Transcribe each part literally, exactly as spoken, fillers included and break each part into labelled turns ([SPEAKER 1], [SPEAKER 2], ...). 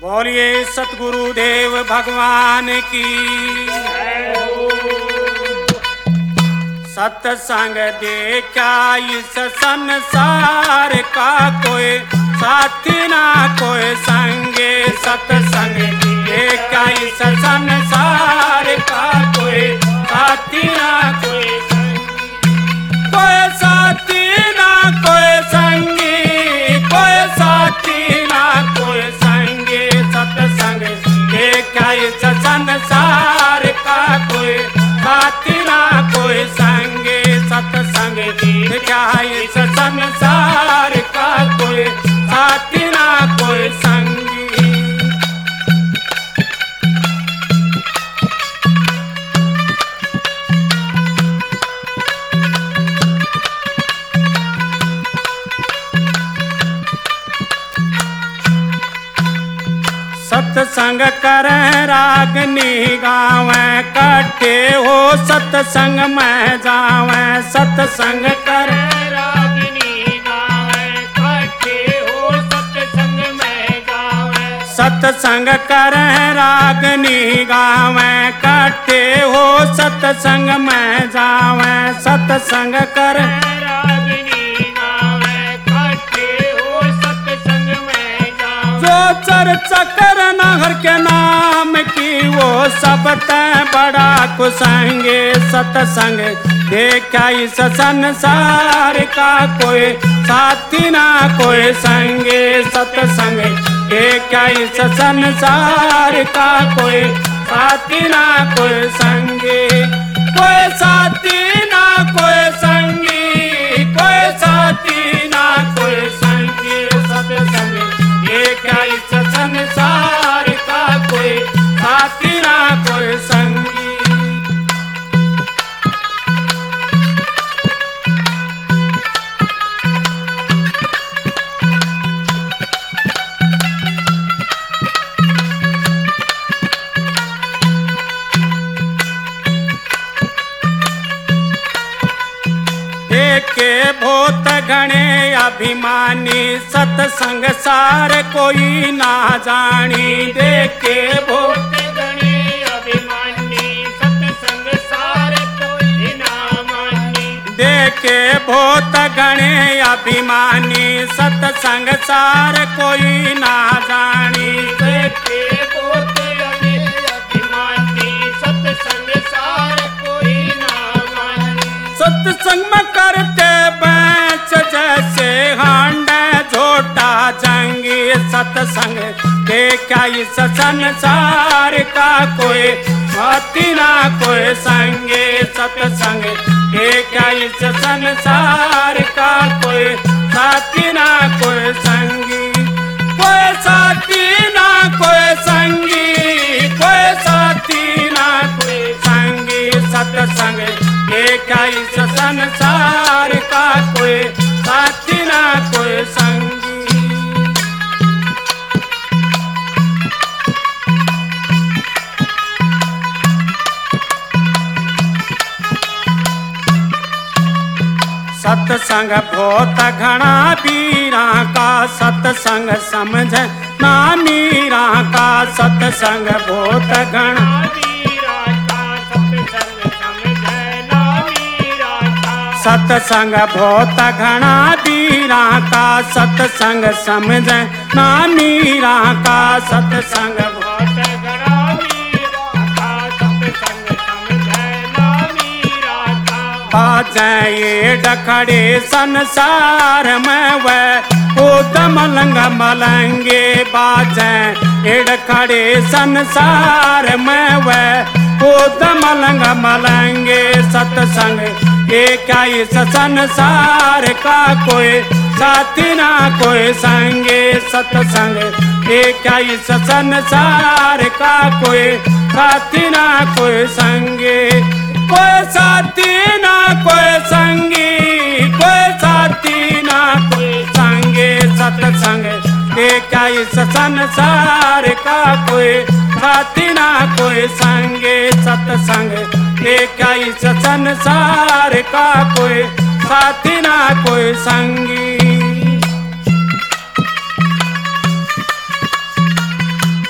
[SPEAKER 1] बोलिए सतगुरुदेव भगवान की। सत्संग देखा इस संसार का कोई साथी ना कोई संगे। सत्संग देखा इस संसार का कोई साथी ना कोई कोई साथी ना कोई संगी, कोई साथी ना कोई संगी। सत्संग देखा इस संसार का कोई साथी ना कोई संगी। सत्संग देखा इस संसार का कोई साथी ना कोई संगी। सत्संग कर रागनी गावे कट्ठे हो सत्संग में जावे। सत्संग कर
[SPEAKER 2] रागनी गावे कट्ठे हो सत्संग में जावे।
[SPEAKER 1] सत्संग कर रागनी गावे कट्ठे हो सत्संग में जावे। सत्संग कर
[SPEAKER 2] रागनी गावे कट्ठे हो सत्संग में जावे।
[SPEAKER 1] जो चर्चा कर हर के नाम की वो सब तय बड़ा कुसंगे। सत्संग देखा इस संसार का कोई साथी ना कोई संगे। सत्संग देखा इस संसार का कोई साथी ना कोई संगे। कोई साथी ना कोई संगी, कोई साथी ना कोई संगी। सत्संग देखा इस संसार का कोई साथी ना कोई संगी। देखे बहुत घने अभिमानी सत्संग सार कोई ना जानी। देखे बहुत
[SPEAKER 2] घने अभिमानी सत्संग सार कोई ना मानी।
[SPEAKER 1] देखे बहुत घने अभिमानी सत्संग सार कोई ना जानी।
[SPEAKER 2] देखे बहुत घने अभिमानी सत्संग सार कोई ना मानी।
[SPEAKER 1] सत्संग में करते बेच जैसे हांड झोटा जंगी। सत्संग देखा इस संसार का कोई साथी ना कोई संगे। सत्संग देखा इस संसार का कोई साथी ना कोई संगी। कोई साथी ना कोई संगी, कोई साथी ना कोई संगी। सत्संग देखा इस संसार का कोई साथी ना कोई संगी। सत्संग बहुत घना पीरा का सत्संग समझ ना मीरा का। सत्संग बहुत घना सत्संग बहुत घना पीरा का। सत्संग समझ ना मीरा का। सत्संग
[SPEAKER 2] बहुत घना मीरा का सत्संग समझे ना मीरा का।
[SPEAKER 1] बाजे ये डखड़े संसार में वह उदम मलंग मलंगे। बाजे ये डखड़े संसार में वह उदम मलंग मलंगे। सत्संग देखा इस संसार का कोई साथी ना कोई संगे। सत्संग देखा इस संसार का कोई साथी ना कोई संगे। कोई साथी ना कोई संगी, कोई साथी ना कोई संगे। सत्संग देखा इस संसार का कोई साथी ना कोई संगे। सत्संग देखा इस संसार का कोई साथी ना कोई संगी।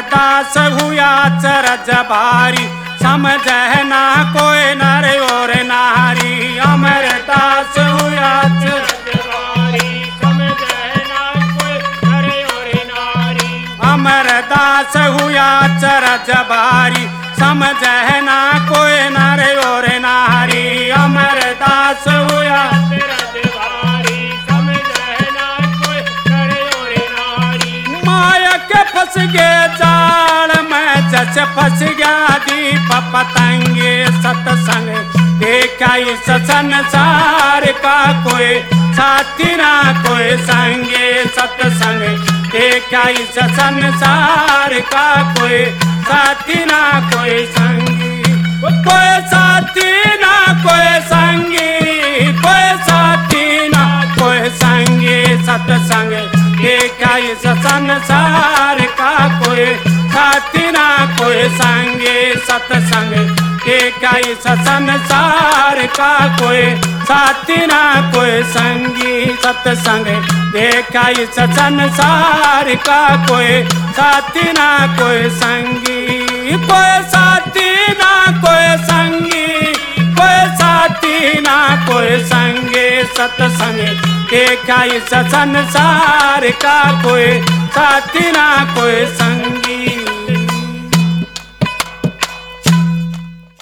[SPEAKER 1] दास हुआ चरज भारी समझे ना कोई नर और नारी। अमर दास हुआ चरज
[SPEAKER 2] भारी समझे ना कोई नर और नारी।
[SPEAKER 1] अमर दास हुआ चरज भारी समझे ना कोई नर और नारी। अमर दास हुआ
[SPEAKER 2] चरज भारी समझे ना कोई नर और नारी।
[SPEAKER 1] माया के फंस गए जाल में जस फंस गया दीप पतंगे सत्संग देखा इस संसार का कोई साथी ना कोई संगे। सत्संग देखा इस संसार का कोई साथी ना कोई संगी। कोई साथी ना कोई संगी कोई साथी ना कोई संगी। सत्संग देखा इस संसार का कोई साथी ना कोई संगी। सत्संग देखा इस संसार का कोई साथी ना कोई संगी। सत्संग देखा इस संसार का कोई साथी ना कोई संगी। कोई साथी ना कोई संगी कोई साथी ना कोई संगी। सत्संग देखा इस संसार का कोई साथी ना कोई संगी।